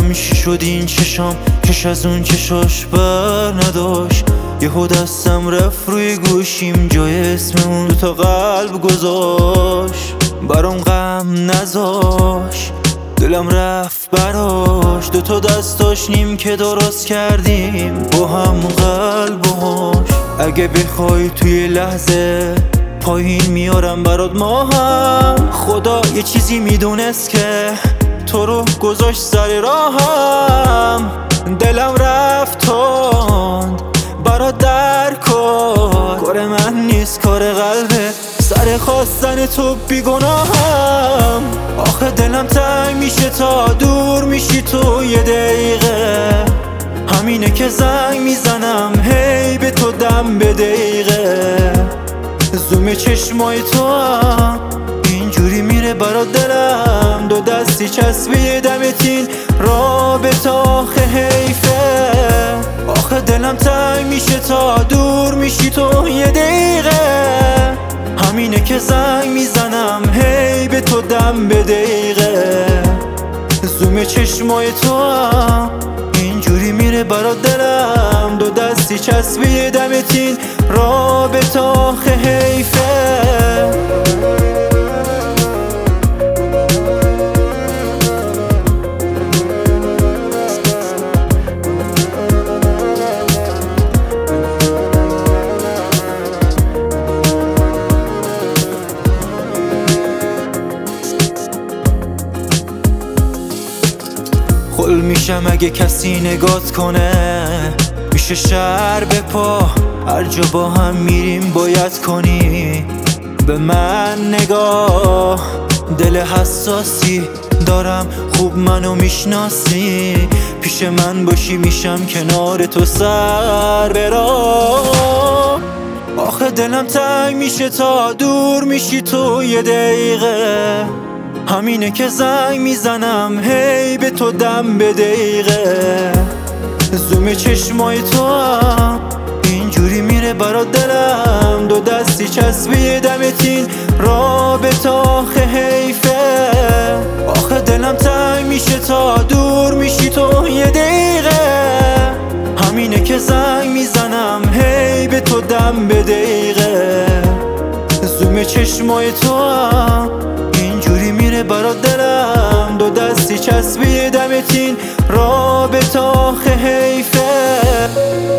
نمیدونم چی شد این چشام، کش از اون چشاش بر نداشت. یهو دستم رفت روی گوشیم، جای اسم اون دوتا قلب گذاشت. برام غم نذاش، دلم رفت براش. دوتا دستاش نیم که درست کردیم با هم قلبهاش. اگه بخوای توی لحظه پایین میارم برات ما هم. خدا یه چیزی میدونست که تو رو گذاشت سر راهم. دلم رفت تند برات در کار من نیست، کار قلبه. سر خواستن تو بیگناهم. آخه دلم تنگ میشه تا دور میشی تو یه دقیقه. همینه که زنگ میزنم هی به تو دم به دقیقه. زوم چشمای تو هم اینجوری میره برا دلم. دو دستی چسبی دمتین رابطه آخه حیفه. آخه دلم تنگ میشه تا دور میشی تو یه دقیقه. همینه که زنگ میزنم هی به تو دم به دقیقه. زوم چشمای تو هم اینجوری میره برا دلم. دو دستی چسبی دمتین رابطه آخه حیفه. خل میشم اگه کسی نگات کنه، میشه شهر به پا. هر جا با هم میریم باید کنی به من نگاه. دل حساسی دارم خوب منو میشناسی. پیش من باشی میشم کنار تو سر برا. آخه دلم تنگ میشه تا دور میشی تو یه دقیقه. همینه که زنگ میزنم هی به تو دم به دقیقه. زوم چشمای تو هم اینجوری میره برا دلم. دو دستی چسبی دمتین رابطه آخه حیفه. آخه دلم تنگ میشه تا دور میشی تو یه دقیقه. همینه که زنگ میزنم هی به تو دم به دقیقه. زوم چشمای تو هم اینجوری میره برا دلم. دو دستی چسبی دمتین رابطه آخه حیفه.